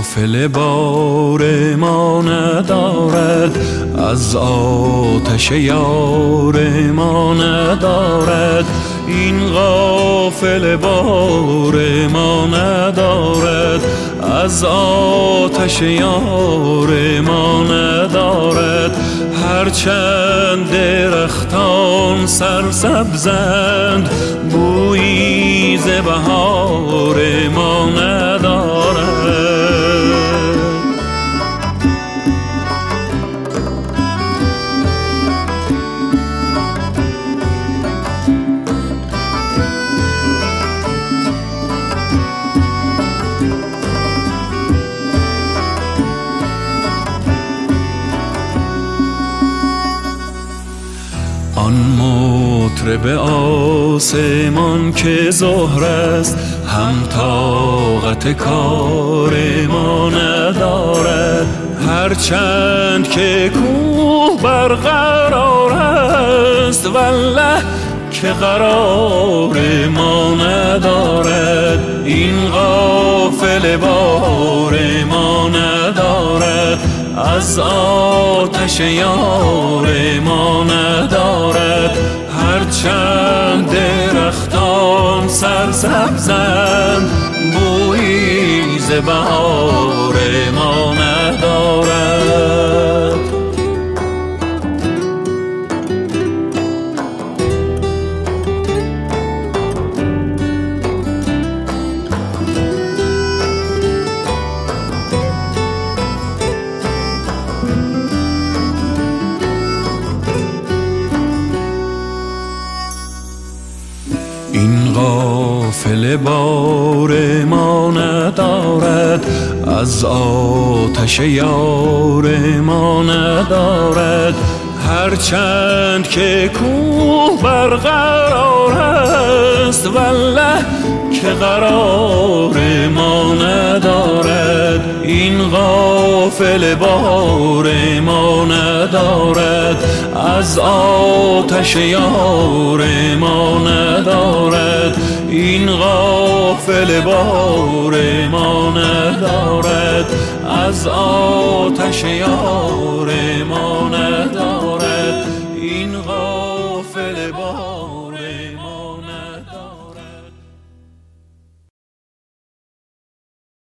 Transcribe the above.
غافل بار ما ندارد، از آتش یار ما ندارد. این غافل بار ما ندارد، از آتش یار ما ندارد. هرچند درختان سرسبزند، بویی ز بهار ما ندارد. آن مطرب آسمان که زهر است، هم طاقت کار ما ندارد. هرچند که کوه برقرار است، والله که قرار ما ندارد. این غافل بار ما ندارد، از آتش یار ما ندارد. هرچند درختان سرسبزند، بویی ز بهار ما ندارد. این غافل بار ما ندارد، از آتش یار ما ندارد. هرچند که کوه برقرار است، والله که قرار ما ندارد. این غافل بار ما ندارد، از آتش یار ما ندارد. این غافل بار ما ندارد، از آتش یار ما ندارد. این غافل بار